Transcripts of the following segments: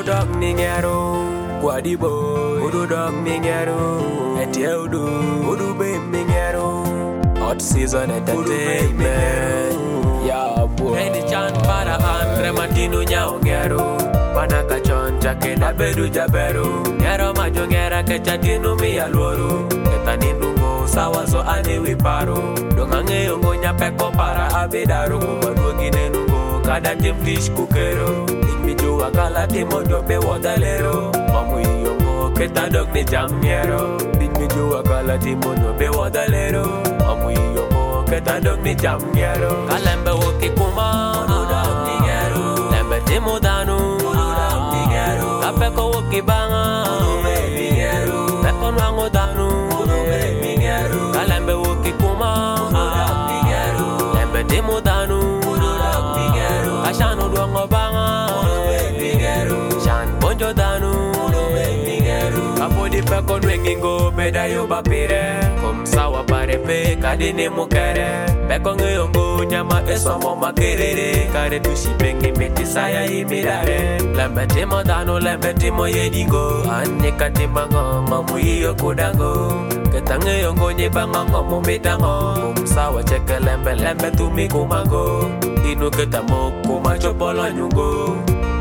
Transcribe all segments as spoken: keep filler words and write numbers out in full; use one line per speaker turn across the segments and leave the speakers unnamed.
dog ningero, Guadi boy, Udu dog ningero, Etiaudu, Udu babe ningero, Hot season entertainment, yeah boy. Any chan para Andre Martino nyangero, Panaka chon jake na bedu jaberu, Ngero majo ngera kechatinu mi alworu, Ketanindungo sawa so ane wiparo, Dongange yongo nyapeko para abidaru, Wadwagine nungo kada tim dish kukero, Inmiju wakala timojo pe wadalero, Mamu yongo keta dog ni jamyero, Inmiju wakala timojo pe wadalero, Mamu yongo keta dog ni jamyero. Kalembe woki kuma, Udu dog ningero, Lembe timo danu, Udu dog ningero, Kapeko woki banga, Udu babe ningero, Peko nwango danu, Udu babe ningero, Kalembe woki kuma, Udu dog ningero, Lembe timo danu, Udu dog ningero, Kashano duango banga, Udu babe ningero, Shan bonjo danu, Udu babe ningero, Kapodi peko nwengingo beda yo bapire, Kom sawa pare pe kadine mukere, Peko ngeyongo nyama esomo makerere, Kare tushi pengi meti saya imidare, Lembe timo danu lembe timo yedingo, Anye katimango ngomu iyo kudango, Ketange yongo nyebanga ngomu mitango, Kom sawa cheke lembe lembe tumi kumango, Inu ketamo kumachopolo nyungo,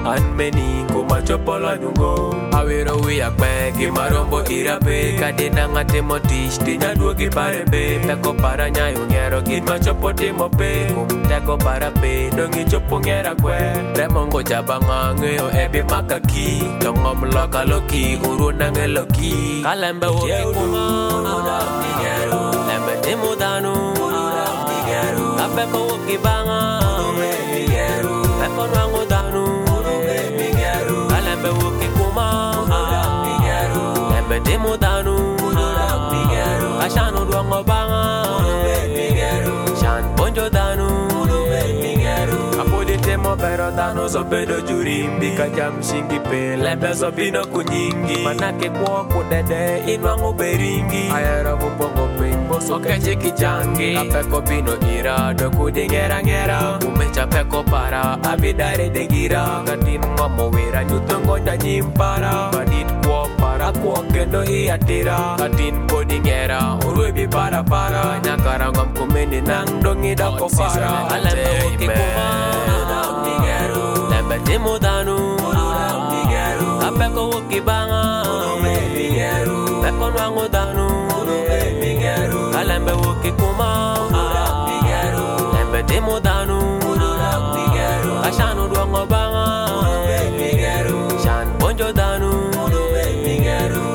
Anmeni kumachopolo nyungo, Awiro wiyakpe kimarombo irape, Kadina ngate motish tinya duogi parebe, Peko para nyayo ngero gima chopo timo pe, Kumteko para pe dongi chopo ngera kwe, Remongo jabanga ngeyo ebi makaki, Tongo mloka loki uru nange loki, Kalembe woki kuma, Udu dog ningero, Lembe timo danu, Udu dog ningero, Kapeko woki banga, Udu babe ningero, Peko nwango danu, Udu babe ningero, Kalembe woki kuma, Udu dog ningero, Lembe timo danu, Udu dog ningero, Kashano duango banga, Udu babe ningero, Shan bonjo danu, Udu babe ningero, Kapodi temo pero danu so bedo juri, Mbika jam shingi pe lembe so bino kunyingi, Manake kwa kudede inwango beringi, Ayara mupongo pe mboso keche kijangi, Kapeko bino ira doku di ngera ngera, Umecha peko para abidare de gira, Katin ngomo wira nyutongo nyanyimpara, Badit kwa para kwa kendo iatira, Katin kodi ngera uruebi para para, Nyakara ngom kumeni nang dongi dako para, Alembe woki kuma, Udu dog ningero, Lembe timo danu, Udu dog ningero, Kapeko woki banga, Udu babe ningero, Peko nwango danu, Udu babe ningero, Kalembe woki kuma, Udu dog ningero, Lembe timo danu, Udu dog ningero, Kashano duango banga, Udu babe ningero, Shan bonjo danu, Udu babe ningero,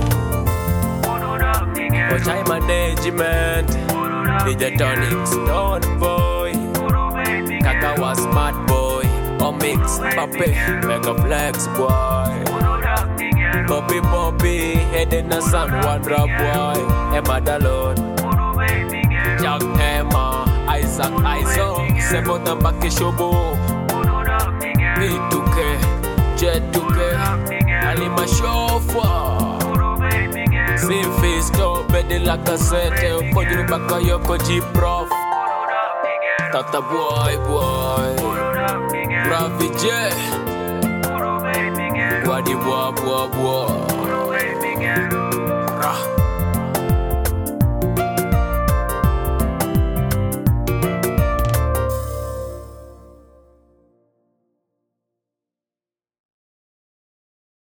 Ochai management, D J Tonic, Stone Boy, Kakawa Smart Boy, Omix, Pape, Mega Flex Boy, Bobby Bobby, Headed na San Juan Drop Boy, Emma Dalon, Jack Emma, Isaac Iso, Sebo Tambaki Shobo, B two K, Jet two K, Alima Shofa, Simfisto, Bedi la cassette, Pojuru baka yoko G-Prof, Tata boy boy, Ravi J, Guadi boy boy boy, Rah.